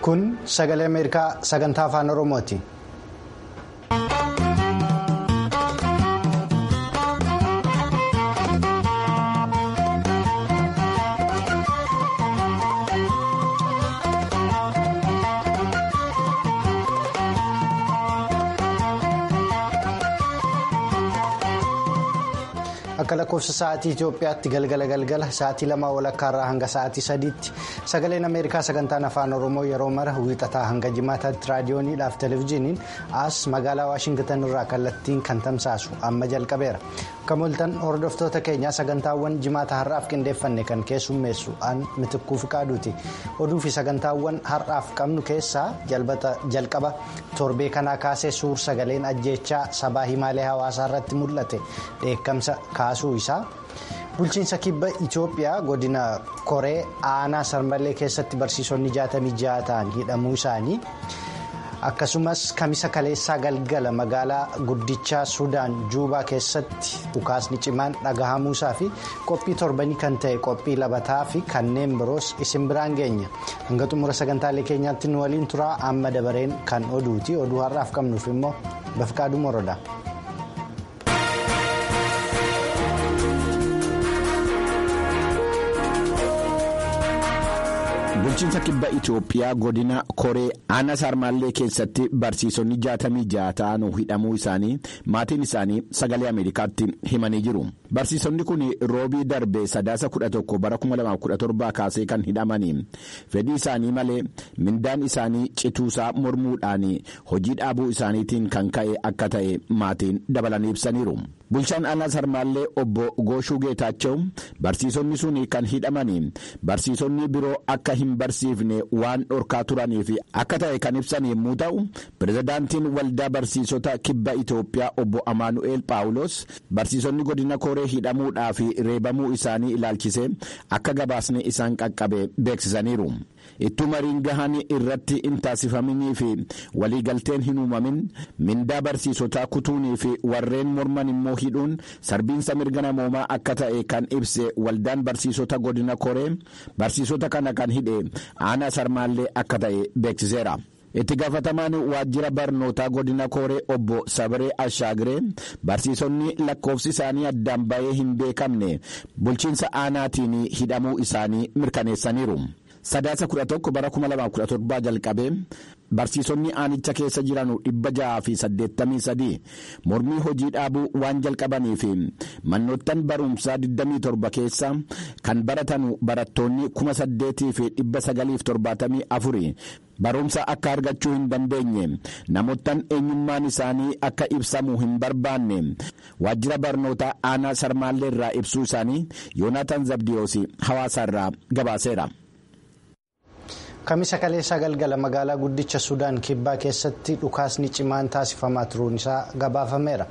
Kun sagalee Ameerikaa sagantaa afaan Oromooti. Akka lakkoofsa sa'aatii Itoophiyaatti galgala sa'aatii 2:00 hanga sa'aatii 3tti sagaleen Ameerikaa sagantaan afaan Oromoo yeroo mara wiixataa hanga jimaataatti raadiyooniidhaaf televezyiiniin as magaalaa Waashingtan irraa kallattiin kan tamsaasu amma jalqabeera. Akka mul'atan hordoftoota keenyaa sagantaawwan jimaata har'aaf qindeeffanne kan keessummeessu aan Mitikkuu Fiqaaduuti. Oduu fi sagantaawwan har'aaf qabnu keessaa jalqaba torbee kanaa kaasee suur sagaleen ajjeechaa sabaa himaalee hawaasaa irratti mul'ate dheekkamsa kaasuu isaa bulchiinsa kibba Itoophiyaa godina Koree aanaa Sarmallee keessatti barsiisonni 66 ta'an hidhamuu isaanii akkasumas kamisa kaleessaa galgala magaalaa guddichaa Sudaan Juubaa keessatti dhukaasni cimaan dhagahamuusaa fi qophii torbanii kan ta'e qophii labataa fi kanneen biroos isin biraan geenya hanga xumura sagantaalee keenyaatti nu waliin turaa amma dabareen kan oduuti oduu har'aaf qabnuuf immoo Bafqaaduu Morodaa. Bulchiinsa kibba Itoophiyaa godina Koree aanaa Sarmallee keessatti barsiisonni 66 ta'an hidhamuu isaanii maatiin isaanii sagalee Ameerikaatti himanii jiru. Barsiisonni kun roobii darbe sadaasa 11 bara 2017 kaasee kan hidhamanii fedhii isaanii malee mindaan isaanii cituusaa mormuudhaan hojii dhaabuu isaaniitiin kan ka'e akka ta'e maatiin dabalanii ibsaniiru. Bulchaan aanaa Sarmallee obbo Gooshuu Geetaachoo barsiisonni sun kan hidhamanii barsiisonni biroo akka hin barsiifne waan dhorkaa turaniif akka ta'e kan ibsan yommuu ta'u pirezidaantiin waldaa barsiisota kibba Itoophiyaa obbo Amaanu'eel Paawulos barsiisonni godina Koree hidhamuudhaa fi reebamuu isaanii ilaalchisee akka gabaasni isaan qaqqabe beeksisaniiru. Ittuu mariin gahaan irratti hin taasifaminii fi waliigalteen hin uumamin mindaa barsiisotaa kutuunii fi warreen morman immoo hidhuun sarbiinsa mirga namoomaa akka ta'e kan ibse waldaan barsiisota godina Koree barsiisota kana kan hidhe aanaa Sarmallee akka ta'e beeksiseera. Itti gaafatamaan waajjira barnootaa godina Koree obbo Sabree Ashaagiree barsiisonni lakkoofsi isaanii addaan ba'ee hin beekamne bulchiinsa aanaatiin hidhamuu isaanii mirkaneessaniiru. Sadaasa 11 bara 2017 jalqabee barsiisonni aanicha keessa jiran 683 mormii hojii dhaabuu waan jalqabaniif manoottan barumsaa 27 keessa kan baratan barattoonni 8,974 barumsa akka argachuu hin dandeenye namoottan eenyummaan isaanii akka ibsamu hin barbaanne waajjira barnootaa aanaa Sarmallee irraa ibsuu isaanii Yoonaataan Zabdiyoosi hawaasa irraa gabaaseera. Kamisa kaleessaa galgala magaalaa guddicha Sudaan kibbaa keessatti dhukaasni cimaan taasifamaa turuun isaa gabaafameera.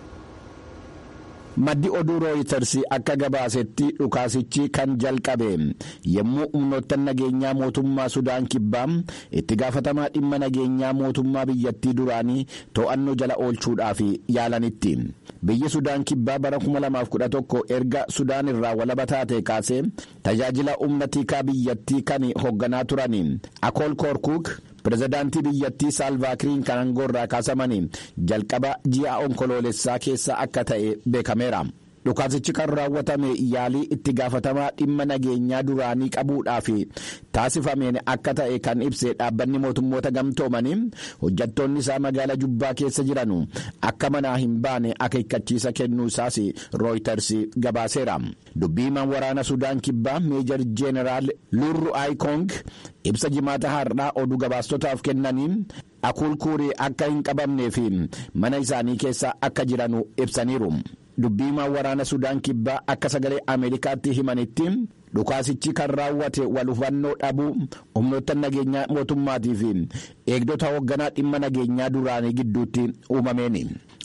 Maddi oduu Rooyiters akka gabaasetti dhukaasichi kan jalqabe yommuu humnoottan nageenyaa mootummaa Sudaan kibbaa itti gaafatamaa dhimma nageenyaa mootummaa biyyattii duraanii to'annoo jala oolchuudhaaf yaalanitti. Biyyi Sudaan kibbaa bara 2011 erga Sudaan irraa walaba taate kaasee tajaajila humna tikaa biyyattii kan hoogganaa turanii Akool Koorkuuk pirezidaantii biyyattii Saalvaakiiriin kan aangoorraa kaasamanii jalqaba ji'a onkoloolessaa keessa akka ta'e beekameera. Dhukaasichi kan raawwatame yaalii itti gaafatamaa dhimma nageenyaa duraanii qabuudhaaf taasifameen akka ta'e kan ibse dhaabbanni mootummoota gamtoomanii hojjettoonni isaa magaalaa Jubbaa keessa jiran akka manaa hin baane akeekkachiisa kennuu isaas Rooyiters gabaaseera. Dubbiimaan waraana Sudaan kibbaa meejar jeeneraal Lurru Aayikoong ibsa jimaata har'aa oduu gabaastotaaf kennaniin Akuulkuurii akka hin qabamnee fi mana isaanii keessa akka jiran ibsaniiru. Dubbiimaan waraana Sudaan kibbaa akka sagalee Ameerikaatti himanitti dhukaasichi kan raawwate wal hubannoo dhabuu humnoottan nageenyaa mootummaatii fi eegdota hoogganaa dhimma nageenyaa duraanii gidduutti uumameeni.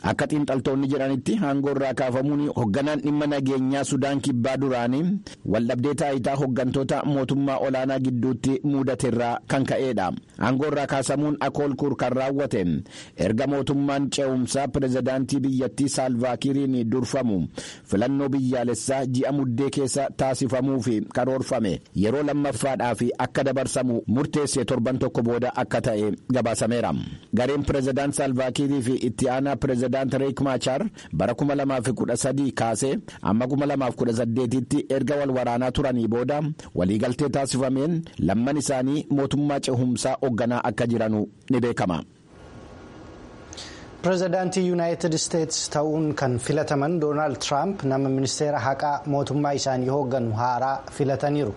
Akka xiinxaltoonni jedhanitti aangoo irraa kaafamuun hoogganaan dhimma nageenyaa Sudaan kibbaa duraanii waldhabdee taayitaa hooggantoota mootummaa olaanaa gidduutti mudateerraa kan ka'edha. Aangoo irraa kaasamuun Akoolkur kan raawwate erga mootummaan ce'umsaa pirezidaantii biyyattii Saalvaakiiriin durfamu filannoo biyyaalessaa ji'a muddee keessa taasifamuuf karoorfame yeroo lammaffaadhaaf akka dabarsamu murteessee torban tokko booda akka ta'e gabaasameera. Gareen pirezidaant Saalvaakiirii fi itti aanaa pirezidaant Riek Maachar bara 2013 kaasee amma 2018tti erga wal waraanaa turanii booda waliigaltee taasifameen lamman isaanii mootummaa ce'umsaa hoogganaa akka jiranu ni beekama. Pireezidaantii Yuunaayitid Isteetsi ta'uun kan filataman Doonaald Tiraamp nama ministeera haqaa mootummaa isaanii hoogganu haaraa filataniiru.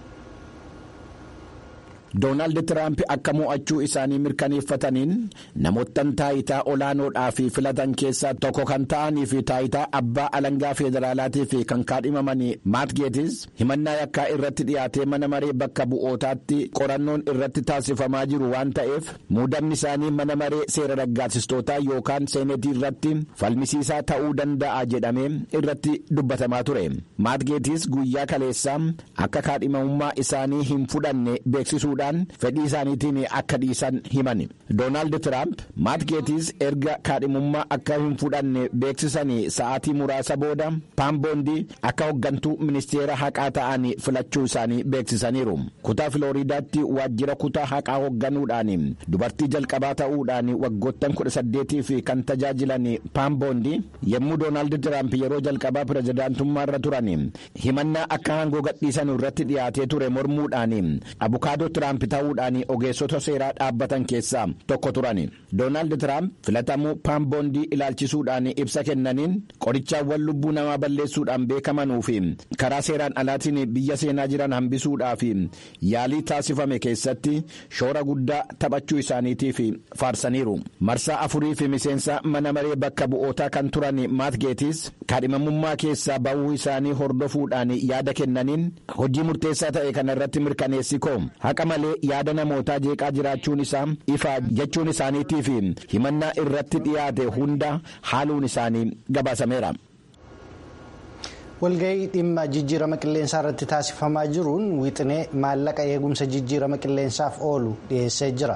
Doonaald Tiraamp akka mo'achuu isaanii mirkaneeffataniin namoottan taayitaa olaanoodhaaf filatan keessaa tokko kan ta'anii fi taayitaa abbaa alangaa federaalaatiif kan kaadhimaman Maat Geetis himannaa yakkaa irratti dhiyaatee mana maree bakka bu'ootaatti qorannoon irratti taasifamaa jiru waan ta'eef muudamni isaanii mana maree seera raggaasistootaa yookaan seenetii irratti falmisiisaa ta'uu danda'a jedhamee irratti dubbatamaa ture. Maat Geetis guyyaa kaleessaa akka kaadhimamummaa isaanii hin fudhanne beeksisuudha. Fedhii isaaniitiin akka dhiisan himan. Doonaald Tiraamp Maat Geetis erga kaadhimummaa akka hin fudhanne beeksisanii sa'aatii muraasa booda paamboondii akka hooggantuu ministeera haqaa ta'an filachuu isaanii beeksisaniiru. Kutaa Filooriidaatti waajjira kutaa haqaa hoogganuudhaan dubartii jalqabaa ta'uudhaan waggoottan 18 kan tajaajilan paamboondii yommuu Doonaald Tiraamp yeroo jalqabaa pirezidaantummaarra turan himannaa akka aangoo gadhiisan irratti dhiyaatee ture mormuudhaan abukaadoo Tiraamp ta'uudhaan ogeessota seeraa dhaabbatan keessaa tokko turan. Doonaald Tiraamp filatamuu paamboondii ilaalchisuudhaan ibsa kennaniin qorichaawwan lubbuu namaa balleessuudhaan beekamanuu fi karaa seeraan alaatiin biyya seenaa jiran hambisuudhaaf yaalii taasifame keessatti shoora guddaa taphachuu isaaniitiif faarsaniiru. Marsaa afurii fi miseensa mana maree bakka bu'ootaa kan turan Maat Geetis kaadhimamummaa keessaa ba'uu isaanii hordofuudhaan yaada kennaniin hojii murteessaa ta'e kana irratti mirkaneessikoo haqa malee yaada namootaa jeeqaa jiraachuun isaa ifa jechuun isaaniitiif himannaa irratti dhiyaate hunda haaluun isaanii gabaasameera. Walga'ii dhimma jijjiirama qilleensaa irratti taasifamaa jiruun wixinee maallaqa eegumsa jijjiirama qilleensaaf oolu dhiyeessee jira.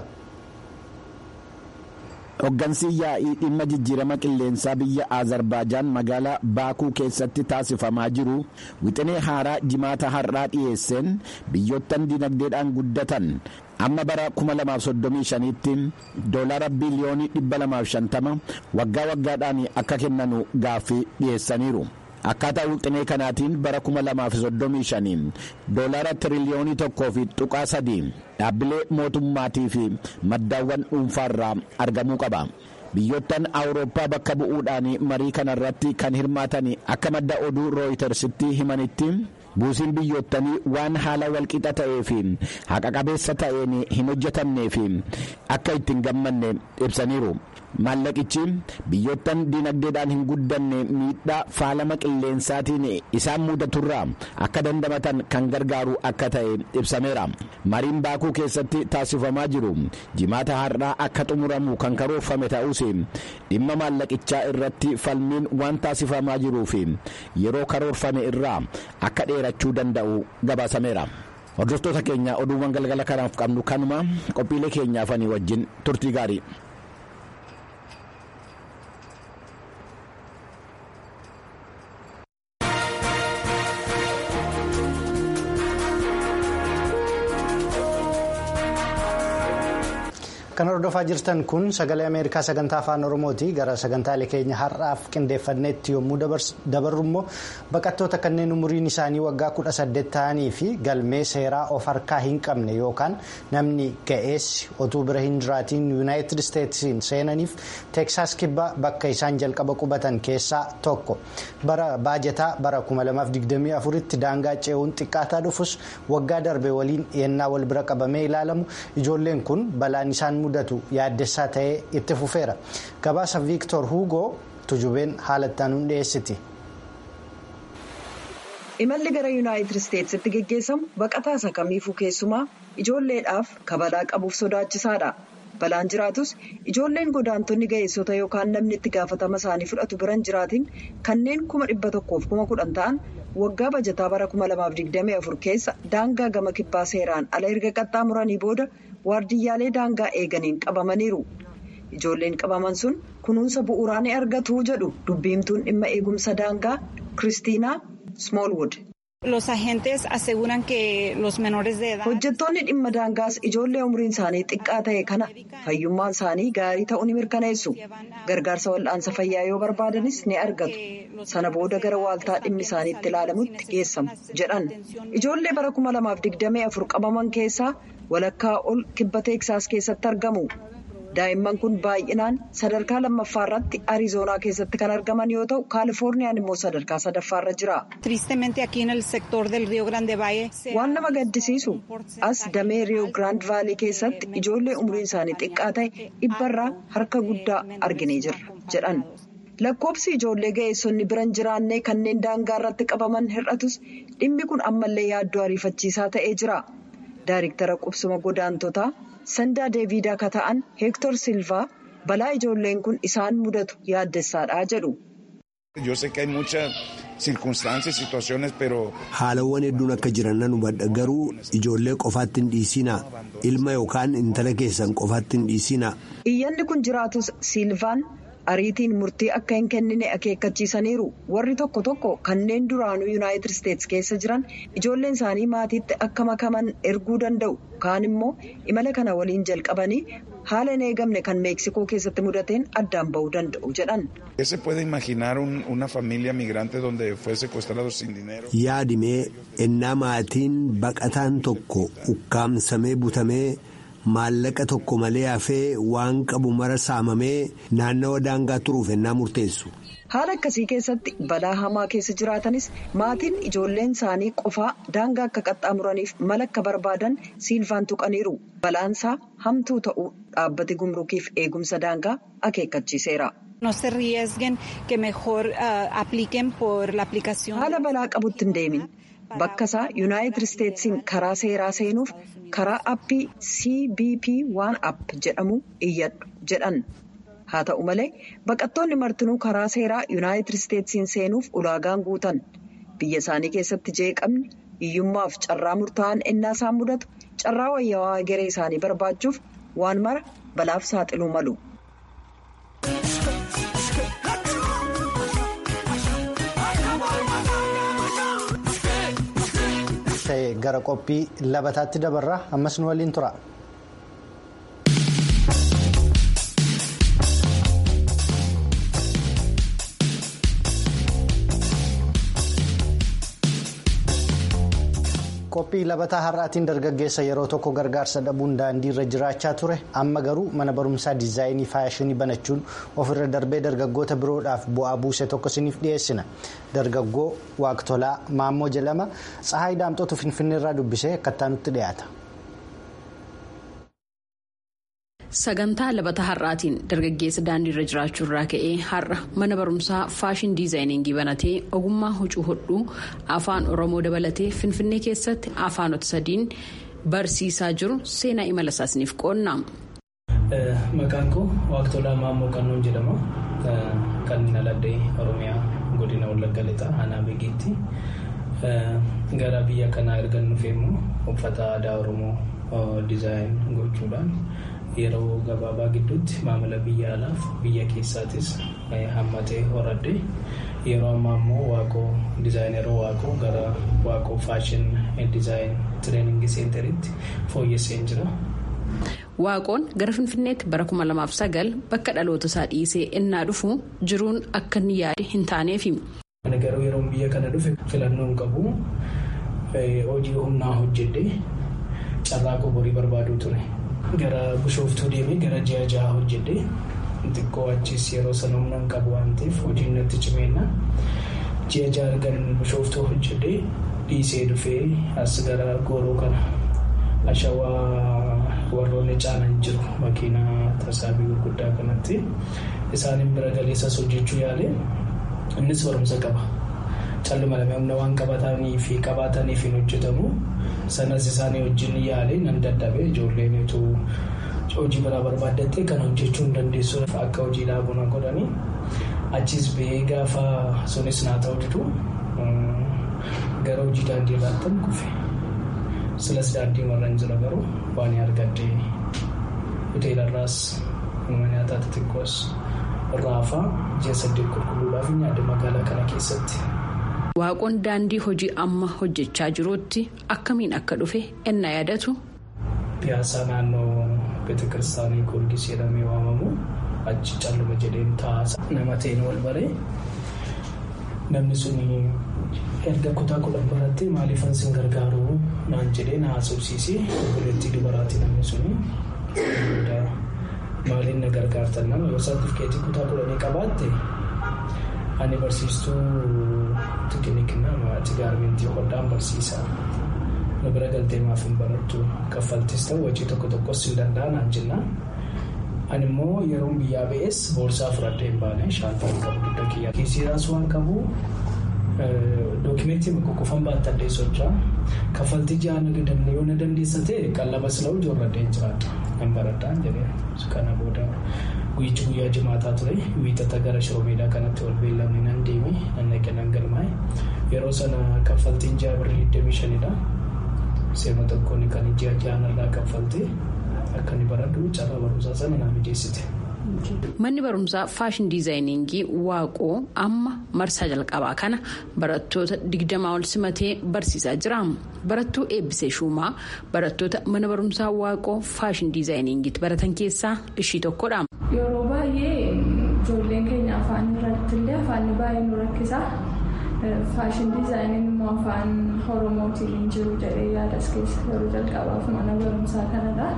Hoggansi yaa'ii dhimma jijjiirama qilleensaa biyya Azerbaajaan magaalaa Baakuu keessatti taasifamaa jiru wixinee haaraa jimaata har'aa dhiyeesseen biyyoottan dinagdeedhaan guddatan amma bara 2035tti doolaara biliyoonii 250 waggaa waggaadhaan akka kennanu gaaffii dhiyeessaniiru. Akkaataa wixinee kanaatiin bara 2035 doolaara tiriliyoonii 1.3 dhaabbilee mootummaatii fi maddaawwan dhuunfaarraa argamuu qaba. Biyyoottan Awurooppaa bakka bu'uudhaan marii kanarratti kan hirmaatan akka madda oduu Rooyitersitti himanitti buusiin biyyoottanii waan haala walqixa ta'ee fi haqa qabeessa ta'een hin hojjetamnee fi akka ittiin gammanne ibsaniiru. Maallaqichi biyyoottan dinagdeedhaan hin guddanne miidhaa faalama qilleensaatiin isaan mudaturraa akka dandamatan kan gargaaru akka ta'e ibsameera. Mariin Baakuu keessatti taasifamaa jiru jimaata har'aa akka xumuramu kan karoorfame ta'us dhimma maallaqichaa irratti falmiin waan taasifamaa jiruuf yeroo karoorfame irraa akka dheerachuu danda'u gabaasameera. Hordoftoota keenya oduuwwan galgala kanaaf qabnu kanuma qophiilee keenyaafanii wajjin turtii gaarii. Kan hordofaa jirtan kun sagalee Ameerikaa sagantaa afaan Oromooti. Gara sagantaalee keenya har'aaf qindeeffanneetti yommuu dabarru immoo baqattoota kanneen umuriin isaanii waggaa 18 ta'anii fi galmee seeraa of harkaa hin qabne yookaan namni ga'eessi otuu bira hin jiraatiin Yuunaayitid Isteetsiin seenaniif Teeksaas kibbaa bakka isaan jalqaba qubatan keessaa tokko. Bara baajataa bara 2024tti daangaa ce'uun xiqqaataa dhufus waggaa darbe waliin yennaa wal bira qabamee ilaalamu ijoolleen kun balaan isaan mudatu yaaddessaa ta'ee itti fufeera. Gabaasa Viiktor Huugoo tujubeen haalattaan dhiyeessiti. Imalli gara Yuunaayitid Isteetsitti geggeessamu baqataa isa kamiifuu keessumaa ijoolleedhaaf kabadaa qabuuf sodaachisaadha. Balaan jiraatus ijoolleen godaantonni ga'eessota yookaan namni itti gaafatama isaanii fudhatu biran jiraatiin kanneen 110,010 ta'an waggaa bajataa bara 2024 keessa daangaa gama kibbaa seeraan ala erga qaxxaamuranii booda waardiyyaalee daangaa eeganiin qabamaniiru. Ijoolleen qabaman sun kunuunsa bu'uuraa ni argatu jedhu dubbiimtuun dhimma eegumsa daangaa Kiristiinaa Smallwood. Hojjettoonni dhimma daangaas ijoollee umriin isaanii xiqqaa ta'e kana fayyummaan isaanii gaarii ta'uu ni mirkaneessu. Gargaarsa wal'aansa fayyaa yoo barbaadanis ni argatu. Sana booda gara waaltaa dhimmi isaanii itti ilaalamutti geessamu jedhan. Ijoollee bara 2024 qabaman keessaa walakkaa ol kibba Teeksaas keessatti argamu. Daa'imman kun baay'inaan sadarkaa lammaffaa irratti Arizoonaa keessatti kan argaman yoo ta'u, Kaalifoorniyaan immoo sadarkaa sadaffaarra jira. Waan nama gaddisiisu as damee Riyoo Giraand Vaalii keessatti ijoollee umriin isaanii xiqqaa ta'e 100 harka guddaa arginee jirra jedhan. Lakkoobsi ijoollee ga'eessonni biran jiraannee kanneen daangaa irratti qabaman hir'atus dhimmi kun ammallee yaaddoo ariifachiisaa ta'ee jira. Daayirktara qubsuma godaantotaa Sandaa Deevidaa akka ta'an Heektor Silvaa balaa ijoolleen kun isaan mudatu yaaddessaadha jedhu. Haalawwan hedduun akka jiran nan hubadha garuu ijoollee qofaatti hin dhiisinaa ilma yookaan intala keessan qofaatti hin dhiisinaa. Iyyanni kun jiraatus Silvaan ariitiin murtii akka hin kennine akeekkachiisaniiru. Warri tokko tokko kanneen duraanuu Yuunaayitid Isteetsi keessa jiran ijoolleen isaanii maatiitti akka makaman erguu danda'u. Kaan immoo imala kana waliin jalqabanii haala hin eegamne kan Meeksikoo keessatti mudateen addaan ba'uu danda'u jedhan. Yaadimee ennaa maatiin baqataan tokko ukkaamsamee butamee maallaqa tokko malee hafee waan qabu mara saamamee naannawa daangaa turuuf ennaa murteessu. Haala akkasii keessatti balaa hamaa keessa jiraatanis maatiin ijoolleen isaanii qofaa daangaa akka qaxxaamuraniif mala akka barbaadan Silvaan tuqaniiru. Balaansaa hamtuu ta'uu dhaabbati gumrukiif eegumsa daangaa akeekkachiiseera. Haala balaa qabutti hin deemin. Bakka isaa Yuunaayitid Isteetsiin karaa seeraa seenuuf karaa appii CBP One App jedhamu iyyadhu jedhan. Haa ta'u malee baqattoonni martinuu karaa seeraa Yuunaayitid Isteetsiin seenuuf ulaagaan guutan. Biyya isaanii keessatti jeeqamni hiyyummaaf carraa murtaa'an ennaa isaan mudatu carraa wayyaawaa garee isaanii barbaachuuf waan mara balaaf saaxiluu malu. Gara qophii labataatti dabarraa ammas nu waliin tura. Qophii labataa har'aatiin dargaggeessa yeroo tokko gargaarsa dhabuun daandii irra jiraachaa ture amma garuu mana barumsaa diizaayinii faashinii banachuun ofirra darbee dargaggoota biroodhaaf bu'aa buuse tokko isiniif dhiyeessina. Dargaggoo Waaqtolaa Maammoo jedhama. Tsahaayii Daamxootu Finfinneerraa dubbisee akkattaa nutti dhiyaata. Sagantaa labataa har'aatiin dargaggeessa daandii irra jiraachuurraa ka'ee har'a mana barumsaa faashin diizaayiningii banatee ogummaa huccuu hodhuu afaan Oromoo dabalatee Finfinnee keessatti afaanota 3 barsiisaa jiru seenaa imala isaaniif qoonna. Maqaan koo Waaqtolaa Maammoo Qannoon jedhama. Kan Aladdee Oromiyaa godina Wallagga Lixaa Aanaa Beegiitti. Gara biyya kanaa erga dhufee immoo uffata aadaa Oromoo diizaayin gochuudhaan yeroo gabaabaa gidduutti maamila biyya alaaf biyya keessaatis hammatee horadhe yeroo ammaa immoo waaqoo diizaayineroo waaqoo gara waaqoo faashin diizaayin tireeningii seentariitti fooyyessee jira. Waaqoon gara Finfinneetti bara 2009 bakka dhaloota isaa dhiisee innaa dhufu jiruun akka inni yaade hin taaneefi. Garuu yeroo biyya kana dhufe filannoon qabu hojii humnaa hojjedhee carraa borii barbaaduu ture. Gara Bishooftuu deemee gara ji'a 6 hojjedhee xiqqoo achis yeroo sana humna hin qabu waan ta'eef hojiin natti cimeenna ji'a 6 ergan Bishooftuu hojjedhee dhiisee dhufee as gara Gooroo kana ashawaa warroonni caalan jiru makiinaa tasaabii gurguddaa kanatti isaaniin bira galeessas hojjechuu yaale innis barumsa qaba. Calluma lamee humna waan qabaataniif hin hojjetamu. Sanas isaanii wajjin yaalee nan dadhabee ijoolleen hojii biraa barbaaddattee kan hojjechuu hin dandeessu akka hojii dhaabuna godhanii achis ba'ee gaafa sunis naa ta'u didu gara hojii daandii irraatti kufe. Silas daandii warra hin jira garuu waan argadde hoteelarraas mana nyaataa xixiqqoos irraa ji'a 8 qulqulluudhaaf nyaadde magaalaa kana keessatti. Waaqoon daandii hojii amma hojjechaa jiruutti akkamiin akka dhufe ennaa yaadatu. Piyaasaa naannoo beetekiristaanii Goorgis jedhamee waamamu achi calluma jedheen taa'aa nama ta'een wal baree namni suni erga kutaa 10 barattee maaliifan sin gargaaru naan jedhee na haasofsiisee obboleettii dubaraatii namni suni maaliin na gargaartan nama yoo saartifikeetii kutaa 10 qabaatte ani barsiistuu teeknikinaa maatii gaarmentii hodhaan barsiisaa nu bira galtee maaf hin barattu kaffaltis ta'u hojii tokkos hin danda'an naan jenna. Ani immoo yeroo biyyaa ba'es boorsaa fudhadhee hin baane shaantaa qabu dugda kiyyaa kiisiiraas waan qabu dookimentii qoqqofan baattadhee socho'aa kaffaltii ji'aan gadamne yoo na dandeessa ta'e qallaba sila'u ijoolladhee hin jiraatu hin baradhaan jedhee kana booda guyyichi guyyaa jimaataa ture wiixata gara shiroomeedaa kanatti wal beellamne nan deeme nan naqe nan galmaa'e yeroo sana kaffaltiin ji'a birrii 25dha seema tokkoon kan ji'a irraa kaffaltee. Akka inni baradhu carraa barumsaa sana naa mijeessite. Manni barumsaa faashin diizaayiningii Waaqoo amma marsaa jalqabaa kana barattoota 20 ol simatee barsiisaa jira. Barattuu Eebbisee Shumaa barattoota mana barumsaa Waaqoo faashin diizaayiningiitti baratan keessaa ishii tokkodha. Yeroo baay'ee ijoolleen keenya afaan irratti illee afaan baay'ee nu rakkisa. Faashin diizaayining immoo afaan Oromootiin jiru jedhee yaadas keessa yeroo jalqabaaf mana barumsaa kanadha.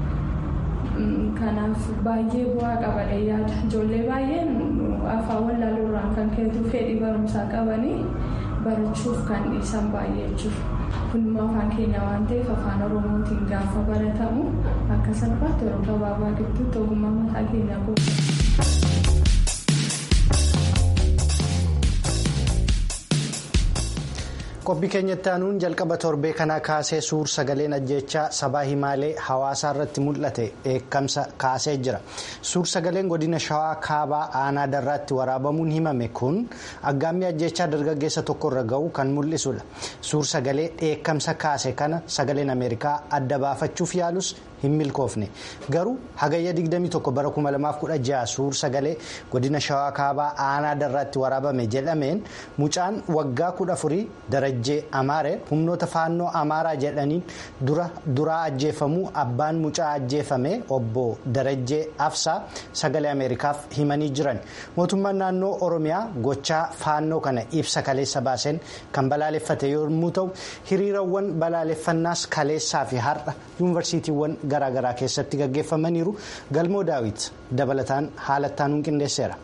Kanaaf baay'ee bu'aa qabadhe yaada. Ijoollee baay'een afaan wallaaluurraan kan keetuu fedhii barumsaa qabanii barachuuf kan dhiisan baay'ee jiru. Kun immoo afaan keenya waan ta'eef afaan Oromootiin gaafa baratamu akka salphaatti yeroo gabaabaa gidduutti ogummaa mataa keenyaa gochuudha. Qophii keenyatti aanuun jalqaba torbee kanaa kaasee suur sagaleen ajjechaa sabaa himaalee hawaasaa irratti mul'ate dheekkamsa kaasee jira. Suur sagaleen godina shawaa kaabaa aanaa darraatti waraabamuun himame kun aggaammii ajjechaa dargaggeessa tokkorra ga'u kan mul'isudha. Suur sagalee dheekkamsa kaase kana sagaleen Ameerikaa adda baafachuuf yaalus hin milkoofne. Garuu hagayya 21 bara 2016 suur sagalee godina shawaa kaabaa aanaa darraatti waraabame jedhameen mucaan waggaa 14 Darajjee Amaaree humnoota faannoo Amaaraa jedhaniin duraa ajjeefamuu abbaan mucaa ajjeefame obbo Darajjee Afsaa sagalee Ameerikaaf himanii jiran. Mootummaan naannoo Oromiyaa gochaa faannoo kana ibsa kaleessa baaseen kan balaaleffate yommuu ta'u hiriirawwan balaaleffannaas kaleessaa fi har'a yuunivarsiitiiwwan garaagaraa keessatti gaggeeffamaniiru. Galmoo Daawit dabalataan haalattaanuun qindeesseera.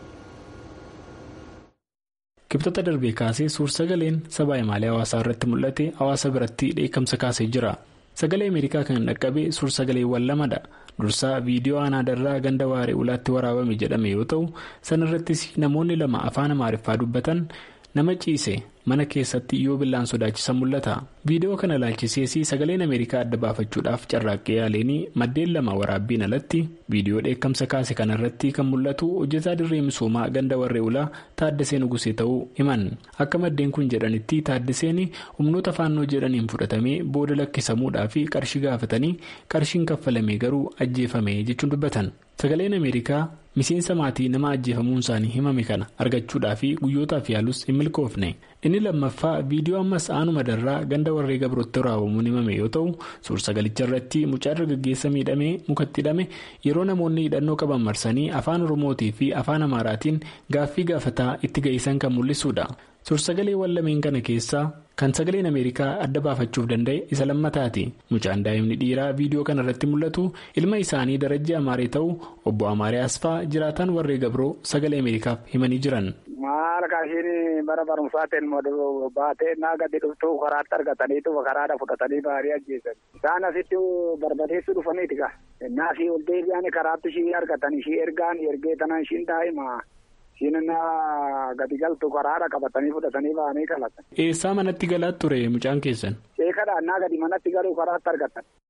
Kibxata darbee kaasee suur sagaleen sabaa himaalee hawaasaa irratti mul'ate hawaasa biratti dheekkamsa kaasee jira. Sagalee Ameerikaa kan dhaqqabe suur sagaleewwan lamadha. Dursaa viidiyoo aanaa darraa ganda waaree ulaatti waraabame jedhame yoo ta'u sanarrattis namoonni 2 afaan Amaariffaa dubbatan nama ciise mana keessatti yoo billaan sodaachisan mul'ata. Viidiyoo kana ilaalchisees sagaleen Ameerikaa adda baafachuudhaaf carraaqqee yaaleenii maddeen 2 waraabbiin alatti viidiyoo dheekkamsa kaase kanarratti kan mul'atu hojjetaa dirree misoomaa ganda warree ulaa Taaddasee Nugusee ta'uu himan. Akka maddeen kun jedhanitti Taaddaseen humnoota faannoo jedhaniin fudhatamee booda lakkisamuudhaaf qarshii gaafatanii qarshiin kaffalamee garuu ajjeefame jechuun dubbatan. Sagaleen Ameerikaa miseensa maatii nama ajjeefamuun isaanii himame kana argachuudhaaf guyyootaaf yaalus hin milkoofne. Inni lammaffaa viidiyoo ammas aanuma darraa ganda warree gabrootti waraabamuun himame yoo ta'u suur sagalicha irratti mucaa dargaggeessa miidhamee mukatti hidhame yeroo namoonni hidhannoo qaban marsanii afaan Oromootii fi afaan Amaaraatiin gaaffii gaafataa itti ga'isan kan mul'isudha. Suur sagaleewwan lameen kana keessaa kan sagaleen Ameerikaa adda baafachuuf danda'e isa lammataati. Mucaan daa'imni dhiiraa viidiyoo kana irratti mul'atu ilma isaanii Darajjee Amaaree ta'uu obbo Amaaree Asfaa jiraataan warree gabroo sagalee Ameerikaaf himanii jiran. Maal kaashiin bara barumsaatiin baatee naa gadi dhuftuu karaatti argataniitu karaadha fudhatanii baarii ajjeesan. Isaan asitti barbadeessuu dhufaniiti gaa. Naafii ol deebi'anii karaatti ishii argatanii ishii ergee tanaan ishiin daa'ima. Isheen gadi galtu karaadha qabatanii fudhatanii ba'anii qalatan. Eessaa manatti galaatti ture mucaan keessan? Sheekadhaan naa gadi manatti galuu karaatti argatan.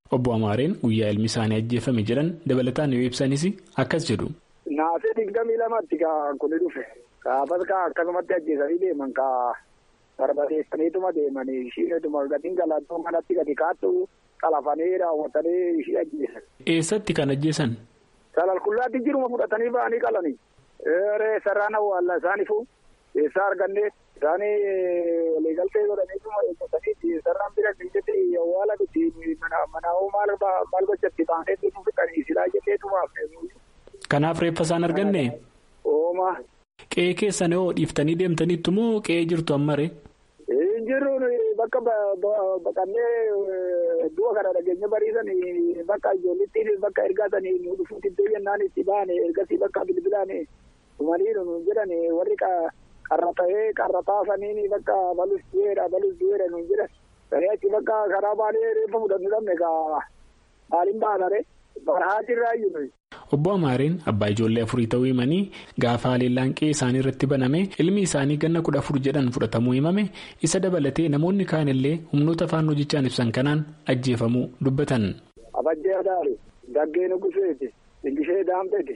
Obbo Amaareen guyyaa ilmi isaanii ajjeefame jedhan dabalataan yoo ibsanis akkas jedhu. Naasii 22tti kun dhufe. Kaafas akkasumatti ajjeesanii deeman barbadeessaniituma deemanii ishiinituma gatiin galaatoo manatti gadi kaattu qalafanii raawwatanii ishii ajjeesan. Eessatti kan ajjeesan? Salalqullaatti jiruma fudhatanii ba'anii qalanii. Sararaan awwaallaa isaaniifuu eessaa argannee isaanii waliigaltee godhaniituma eeggatanii sararaan bira keessatti awwaala biti manaa'oo maal gochatti baaneetu fixanii silaa jetteetumaaf. Kanaaf reeffa isaan arganne? Ooma. Qe'ee keessan yoo dhiiftanii deemtaniittu moo qe'ee jirtu ammaree? Hin jirru bakka baqannee du'a kana dhageenya bariisanii bakka ijoollettiin bakka ergaatanii nu dhufuutti deebi'annaan itti baane ergasii bakka bilbilaan tumanii nu jedhan warri qarrataasanii bakka balus du'eera nu jedhan sanii achi bakka karaa baanee reeffa fudhannu dhabne maaliin baanare barhaatirraa iyyuu. Obbo Amaareen abbaa ijoollee 4 ta'uu himanii gaafa haleellaan qe'ee isaanii irratti baname ilmi isaanii ganna 14 jedhan fudhatamuu himame isa dabalatee namoonni kaan illee humnoota faannoo jechaan ibsan kanaan ajjeefamuu dubbatan. Abajjee Adaari, Daggeen Guseeti, Ingishee Daamteeti,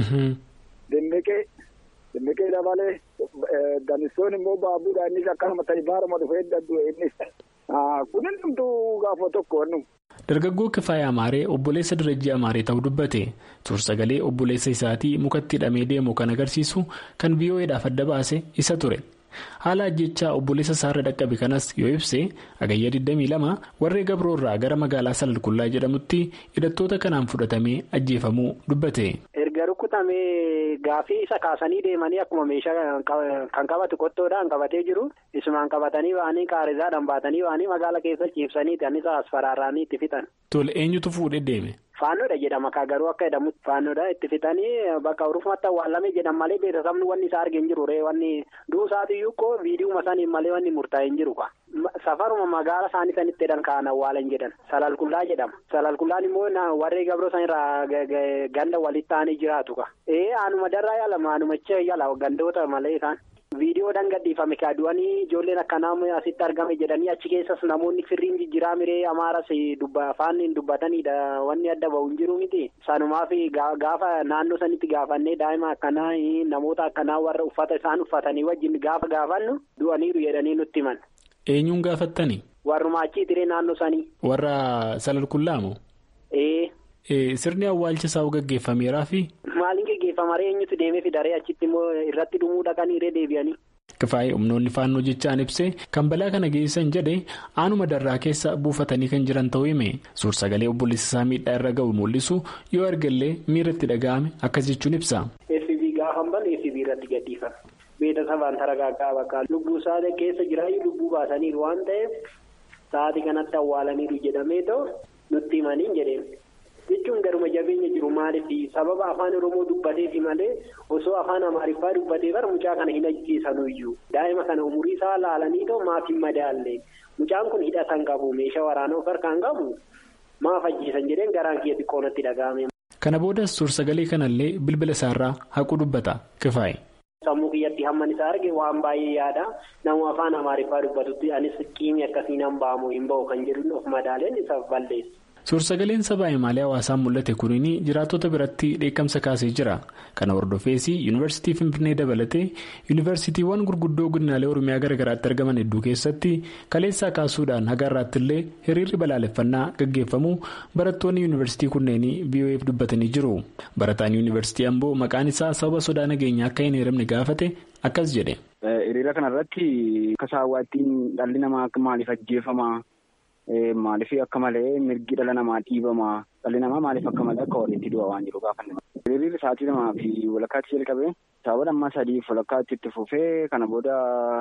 Dimmiqee dabalee Danisoon immoo baabuudha innis akkasuma ta'e baaruma dhufee daddu innis kunin dhumtuu gaafa tokko wannu. Dargaggoo Kifaayee Amaaree obboleessa Dirajjii Amaaree ta'uu dubbate suur-sagalee obboleessa isaatii mukatti hidhamee deemu kan agarsiisu kan VOA'dhaaf adda baase isa ture. Haala ajjechaa obboleessa isaarra dhaqqabe kanas yoo ibse Hagayya 22 warree Gabroorraa gara magaalaa Salalqullaa jedhamutti hidhattoota kanaan fudhatamee ajjeefamuu dubbate. Erga rukutamee gaafii isa kaasanii deemanii akkuma meeshaa kan qabatu qottoodhaan qabatee jiru isumaan qabatanii ba'anii qaarizaadhaan baatanii ba'anii magaala keessa ciibsanii anis asfaraarraanii itti fixan. Tole eenyutu fuudhee deeme? Faannoodha jedhama garuu akka jedhamutti faannoodha itti fixanii bakka urufumatti awwaalame jedhan malee beeksisni wanni isaa argee hin jiru wanni duusaatiyyuu koo viidiyuma isaanii malee wanni murtaa'ee hin jiru safaruma magaala isaanii sanitti jedhan kaan awwaalan jedhan Salalqullaa jedhama. Salalqullaan immoo warree Gabroo sanirraa ganda walitti ta'anii jiraatu anuma darraa yaalama anumacha yaala gandoota malee isaan. Viidiyoodhaan gadhiifame kaaduwanii ijoolleen akkanaa asitti argame jedhanii achi keessas namoonni firriin jijjiiraa miree amaaras afaan hin dubbatanidha wanni adda bahu hin jiru miti. Sanumaaf gaafa naannoo sanitti gaafannee daa'ima akkanaa namoota akkanaa warra uffata isaan uffatanii wajjin gaafa gaafannu du'aniiru jedhanii nutti himan. Eenyuun gaafattani? Warruma achii tiree naannoo sanii. Warra Salalqullaa moo? Sirni awwaalcha isaa gaggeeffameeraa fi. Maaliin gaggeeffamaree eenyutu deemee fidaree achitti immoo irratti dhumuu dhaqanii irree deebi'anii. Kifaayee humnoonni faannoo jechaan ibsee kan balaa kana geessan jedhe aanuma darraa keessa buufatanii kan jiran ta'uu hime suur-sagalee obboleessa isaa miidhaa irra ga'u mul'isu yoo argallee miirratti dhaga'ame akkas jechuun ibsa. FB gaafan bane FB irratti gadhiifame. Beeksisaan taragaaggaa bakka lubbuu isaa keessa jiraayyuu lubbuu baasaniiru waan ta'eef sa'aatii kanatti awwaalaniiru jedhamee nutti himaniin jedheen. Jechuun garuma jabeenya jiru maaliif sababa afaan Oromoo dubbateefi malee osoo afaan Amaariffaa dubbatee bara mucaa kana hin ajjeesanuyyuu daa'ima kana umurii isaa laalanii maaf hin madaallee mucaan kun hidhatan qabu meeshaa waraanaa of harkaan qabu maaf ajjeesan jedheen garaan kiyya xiqqoonatti dhaga'ame. Kana boodas suur-sagalee kanallee bilbila isaarraa haquu dubbata Kifaayee. Sammuu kiyyatti hamman isaa arge waan baay'ee yaada nama afaan Amaariffaa dubbatutti anis qiimii akkasiin hambaamu hin ba'u kan jedhuun of madaaleen isaaf balleessa. Suur-sagaleen sabaa himaalee hawaasaan mul'ate kuniin jiraattota biratti dheekkamsa kaasee jira. Kana hordofees yuunivarsiitii Finfinnee dabalatee yuunivarsiitiiwwan gurguddoo godinaalee Oromiyaa garaagaraatti argaman hedduu keessatti kaleessaa kaasuudhaan haga irraattillee hiriirri balaaleffannaa gaggeeffamuu barattoonni yuunivarsiitii kunneen VOA'f dubbatanii jiru. Barataan yuunivarsiitii Amboo maqaan isaa sababa sodaa nageenyaa akka hin heeramne gaafate akkas jedhe. Hiriira kanarratti akka saawwaattiin dhalli namaa maaliif ajjeefama? Maaliif akka malee mirgi dhala namaa dhiibama dhalli namaa maaliif akka malee akka walitti du'a waan jiru gaafanne. Hiriirri sa'aatii 2 walakkaatti jalqabee saawwan amma 3 walakkaatti itti fufee kana booda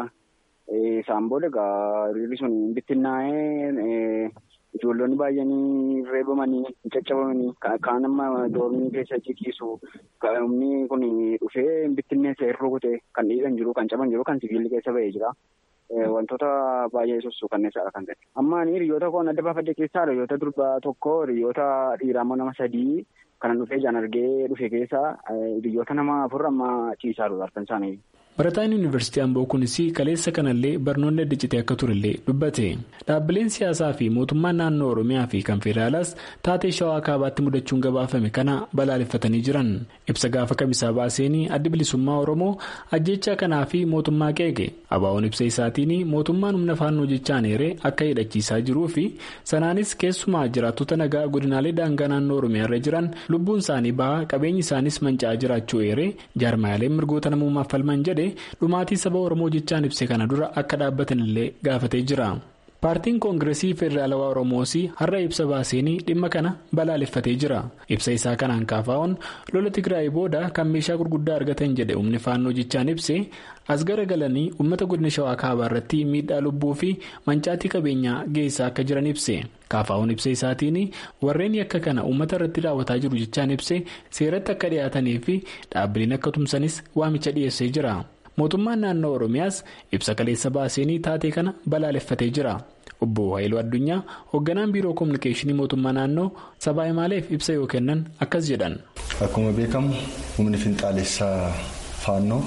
isaan booda egaa hiriirri sun bittinnaa'ee ijoollonni baay'anii reebamanii caccabamanii kaan amma doormii keessa jikiisu humni kun dhufee bittinneessa hir'uu kutee kan dhiigan jiru kan caban jiru kan sibiilli keessa ba'ee jira. Wantoota baay'ee sussuukanneessaadha kan ta'e. Amma hiriyoota koon adda baafadde keessaa hiriyoota durbaa tokko hiriyoota dhiiraa immoo nama 3 kanan dhufee ijaan argee dhufe keessaa hiriyoota nama 4 amma ciisaa jiru kan isaanii. Barataan yuunivarsiitii Amboo kunis kaleessa kanallee barnoonni adda citee akka turellee dubbate. Dhaabbileen siyaasaa fi mootummaan naannoo Oromiyaa fi kan federaalaas taatee shawaa kaabaatti mudachuun gabaafame kana balaaleffatanii jiran. Ibsa gaafa kamisaa baaseen adda bilisummaa Oromoo ajjechaa kanaa fi mootummaa qeeqe. ABO'n ibsa isaatiin mootummaan humna faannoo jechaan eeree akka hidhachiisaa jiruu fi sanaanis keessumaa jiraattota nagaa godinaalee daangaa naannoo Oromiyaa irra jiran lubbuun isaanii bahaa qabeenyi isaanis manca'aa jiraachuu eeree jaarmaaleen mirgoota namummaaf falman jedhe dhumaatii saba Oromoo jechaan ibse kana dura akka dhaabbatanillee gaafatee jira. Paartiin Koongireesii Federaalawaa Oromoos har'a ibsa baaseen dhimma kana balaaleffatee jira. Ibsa isaa kanaan KFO'n lola Tigraay booda kan meeshaa gurguddaa argatan jedhe humni faannoo jechaan ibse as garagalanii uummata godina shawaa kaabaa irratti miidhaa lubbuu fi mancaatii qabeenyaa geessaa akka jiran ibse. KFO'n ibsa isaatiin warreen yakka kana uummata irratti raawwataa jiru jechaan ibse seeratti akka dhiyaatanii fi dhaabbileen akka tumsanis waamicha dhiyeessee jira. Mootummaan naannoo Oromiyaas ibsa kaleessa baaseen taatee kana balaaleffatee jira. Obbo Haayiluu Addunyaa hoogganaan biiroo koominikeeshinii mootummaa naannoo sabaa himaaleef ibsa yoo kennan akkas jedhan. Akkuma beekamu humni finxaalessaa faannoo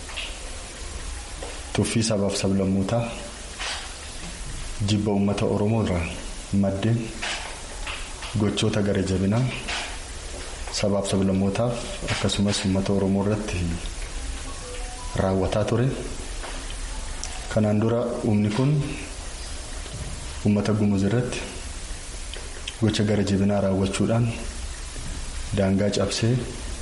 tuffii sabaaf sablammootaa jibba uummata Oromoo irraa maddeen gochoota gara jabinaa sabaaf sablammootaaf akkasumas uummata Oromoo irratti raawwataa ture. Kanaan dura humni kun uummata Gumuz irratti gocha gara jabinaa raawwachuudhaan daangaa cabsee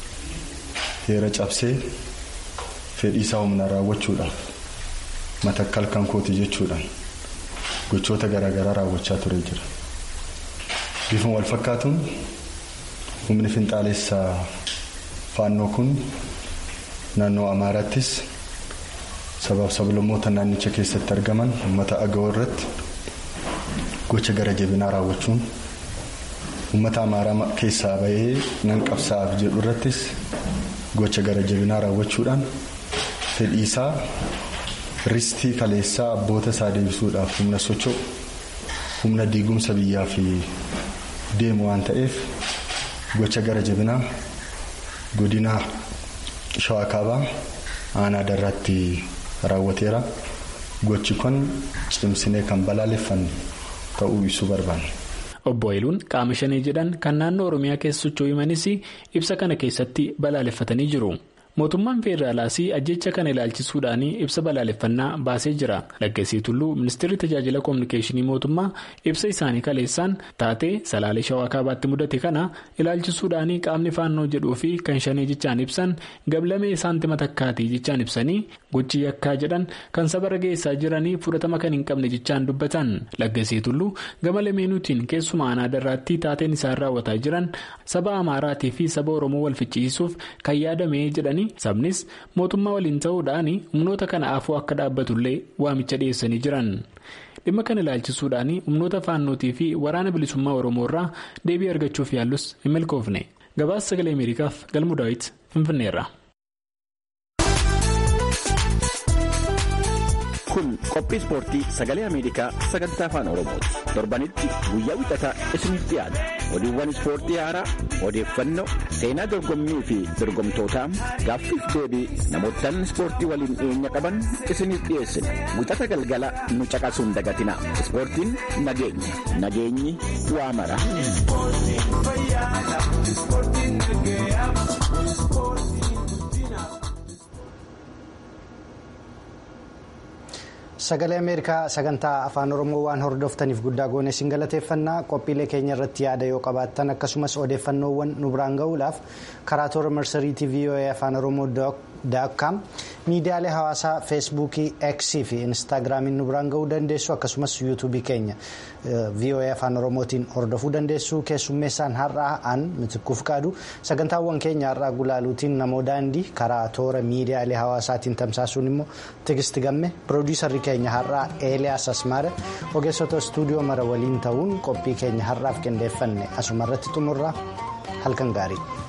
heera cabsee fedhii isaa humna raawwachuudhaan matakkal kan kooti jechuudhaan gochoota garaagaraa raawwachaa ture jira. Bifuma wal fakkaatuun humni finxaalessaa faannoo kun naannoo Amaaraattis sabaaf sablammoota naannicha keessatti argaman uummata Agawoo irratti gocha gara jabinaa raawwachuun uummata Amaaraa keessaa bahee nan qabsaa'aaf jedhu irrattis gocha gara jabinaa raawwachuudhaan fedhii isaa ristii kaleessaa abboota isaa deebisuudhaaf humna socho'u humna diigumsa biyyaa fi deemu waan ta'eef gocha gara jabinaa godina shawaa kaabaa aanaa darraatti raawwateera. Gochi kun cimsinee kan balaaleffannu ta'uu ibsuu barbaanna. Obbo Haayiluun qaama shanee jedhan kan naannoo Oromiyaa keessa socho'uu himanis ibsa kana keessatti balaaleffatanii jiru. Mootummaan Federaalaas ajjecha kana ilaalchisuudhaan ibsa balaaleffannaa baasee jira. Laggasii Tulluu Ministeerri Tajaajila Koominikeeshinii Mootummaa ibsa isaanii kaleessaan taatee salaalee shawaa kaabaatti mudate kana ilaalchisuudhaan qaamni faannoo jedhuu fi kan shanee jechaan ibsan gablamee saantima takkaatii jechaan ibsanii gochi yakkaa jedhan kan saba rageessaa jiranii fudhatama kan hin qabne jechaan dubbatan. Laggasii Tulluu gama lameenuutiin keessumaa aanaa darraatti taateen isaan raawwataa jiran saba Amaaraatii fi saba Oromoo wal fichisiisuuf kan yaadame jedhanii. Sabnis mootummaa waliin ta'uudhaan humnoota kana afuu akka dhaabbatullee waamicha dhiyeessanii jiran. Dhimma kana ilaalchisuudhaan humnoota faannootii fi waraana bilisummaa Oromoo irraa deebii argachuuf yaallus hin milkoofne. Gabaasa Sagalee Ameerikaaf Galmuu Daawit Finfinneerra. Kun qophii ispoortii Sagalee Ameerikaa sagantaa afaan Oromooti. Torbanitti guyyaa wixataa isiniif dhiyaata. Oduuwwan ispoortii haaraa, odeeffannoo, seenaa dorgommii fi dorgomtootaa, gaaffiif deebii namootaan ispoortii waliin dhiyeenya qaban isiniif dhiyeessina. Wixata galgala nu caqasuun dagatina. Ispoortiin nageenya. Nageenyi waa mara. Sagalee Ameerikaa sagantaa afaan Oromoo waan hordoftaniif guddaa goone isin galateeffannaa. Qophiilee keenya irratti yaada yoo qabaattan akkasumas odeeffannoowwan nu biraan ga'uudhaaf karaa toora marsariitii VOA afaan Oromoo.com miidiyaalee hawaasaa feesbuukii X fi Instaagiraamiin nu biraan ga'uu dandeessu akkasumas yuutuubii keenya VOA afaan Oromootiin hordofuu dandeessu. Keessummeessaan har'aa an Mitikkuuf qaadu sagantaawwan keenya har'aa gulaaluutiin namoo daandii karaa toora miidiyaalee hawaasaatiin tamsaasuun immoo Tigisti Gamme piroodiisarri keenya har'aa Eeliyaas Asmaara ogeessota istuudiyoo mara waliin ta'uun qophii keenya har'aaf qindeeffanne asumarratti xumurra halkan gaarii.